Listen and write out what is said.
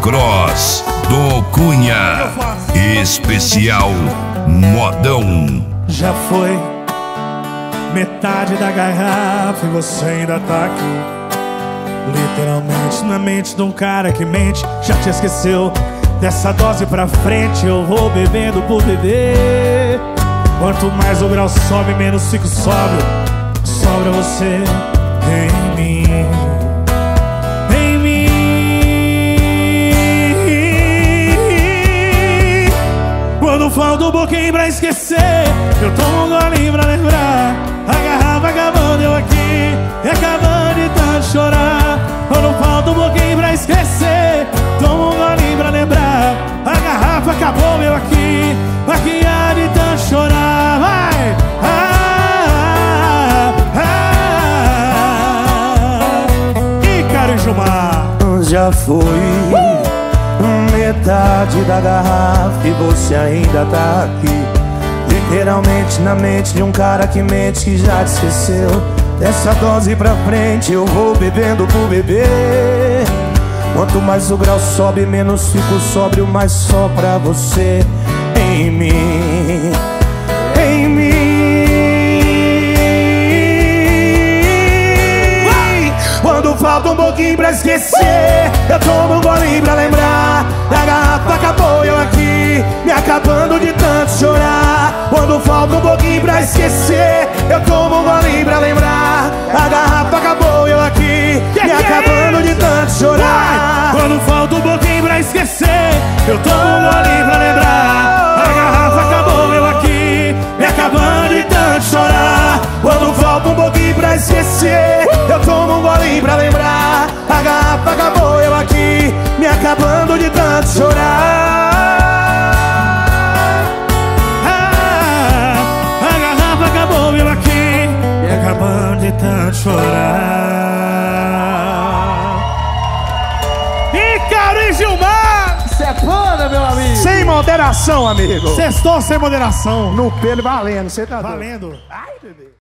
Cross do Cunha, especial modão. Já foi metade da garrafa e você ainda tá aqui. Literalmente na mente de um cara que mente. Já te esqueceu. Dessa dose pra frente eu vou bebendo por beber. Quanto mais o grau sobe, menos fico sóbrio. Sobra você em mim. Em mim. Quando falta um pouquinho pra esquecer, eu tomo um golinho pra lembrar. A garrafa acabando, eu aqui, e acabando de tanto chorar. Quando falta um pouquinho pra esquecer, tomo um golinho pra lembrar. A garrafa acabou, eu aqui, há de tanto chorar. Vai! Ícaro e Gilmar. Já foi metade da garrafa e você ainda tá aqui. Literalmente na mente de um cara que mente, que já te esqueceu. Dessa dose pra frente eu vou bebendo por beber. Quanto mais o grau sobe, menos fico sóbrio, mas só pra você em mim. Em mim. Quando falta um pouquinho pra esquecer, eu tomo um golinho pra lembrar. A garrafa acabou, eu aqui, me acabando de tanto chorar. Quando falta um pouquinho pra esquecer, eu tomo um golinho pra lembrar. A garrafa acabou, eu aqui, me acabando de tanto chorar. Quando falta um pouquinho pra esquecer, eu tomo um golinho pra lembrar. A garrafa acabou, eu aqui, me acabando de tanto chorar. Quando falta um pouquinho pra esquecer, eu tomo um golinho pra lembrar. A garrafa acabou, eu aqui, me acabando de tanto chorar. A garrafa acabou, eu aqui, me acabando de tanto chorar. Ícaro e Gilmar! Cê é foda, meu amigo. Sem moderação, amigo. Sextou sem moderação. No pelo valendo, você tá Valendo. Ai, bebê.